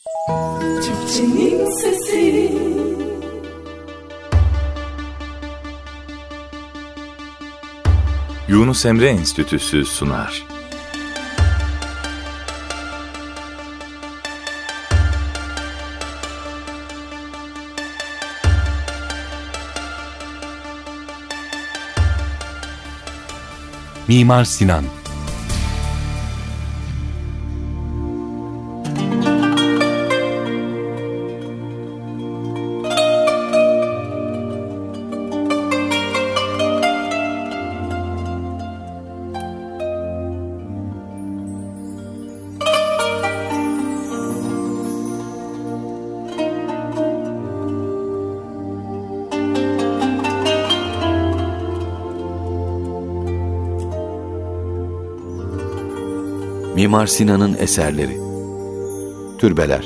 Türkçenin sesi. Yunus Emre Enstitüsü sunar. Mimar Sinan. Mimar Sinan'ın eserleri. Türbeler.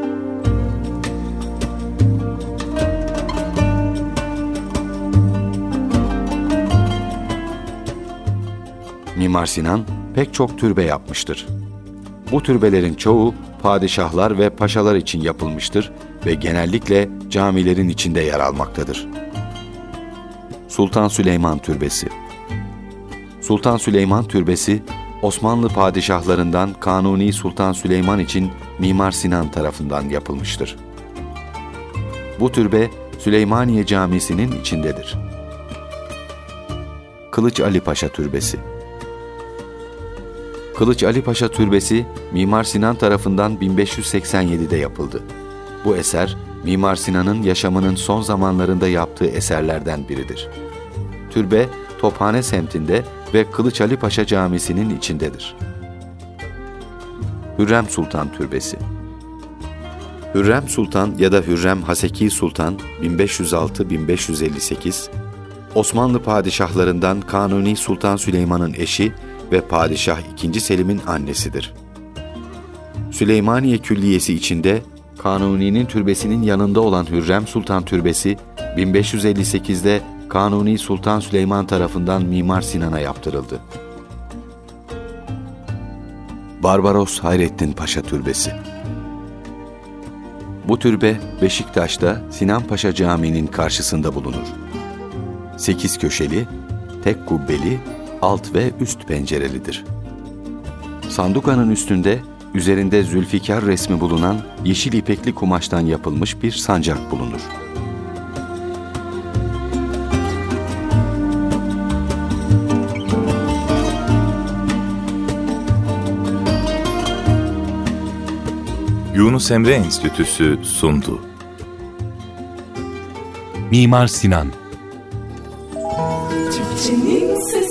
Mimar Sinan pek çok türbe yapmıştır. Bu türbelerin çoğu padişahlar ve paşalar için yapılmıştır ve genellikle camilerin içinde yer almaktadır. Sultan Süleyman Türbesi. Sultan Süleyman Türbesi, Osmanlı padişahlarından Kanuni Sultan Süleyman için Mimar Sinan tarafından yapılmıştır. Bu türbe Süleymaniye Camisi'nin içindedir. Kılıç Ali Paşa Türbesi. Kılıç Ali Paşa Türbesi Mimar Sinan tarafından 1587'de yapıldı. Bu eser Mimar Sinan'ın yaşamının son zamanlarında yaptığı eserlerden biridir. Türbe Tophane semtinde ve Kılıç Ali Paşa Camisi'nin içindedir. Hürrem Sultan Türbesi. Hürrem Sultan ya da Hürrem Haseki Sultan 1506-1558, Osmanlı padişahlarından Kanuni Sultan Süleyman'ın eşi ve Padişah II. Selim'in annesidir. Süleymaniye Külliyesi içinde Kanuni'nin türbesinin yanında olan Hürrem Sultan Türbesi 1558'de Kanuni Sultan Süleyman tarafından Mimar Sinan'a yaptırıldı. Barbaros Hayrettin Paşa Türbesi. Bu türbe Beşiktaş'ta Sinan Paşa Camii'nin karşısında bulunur. 8 köşeli, tek kubbeli, alt ve üst pencerelidir. Sandukanın üstünde, üzerinde Zülfikar resmi bulunan yeşil ipekli kumaştan yapılmış bir sancak bulunur. Yunus Emre Enstitüsü sundu. Mimar Sinan. Türkçenin sesi.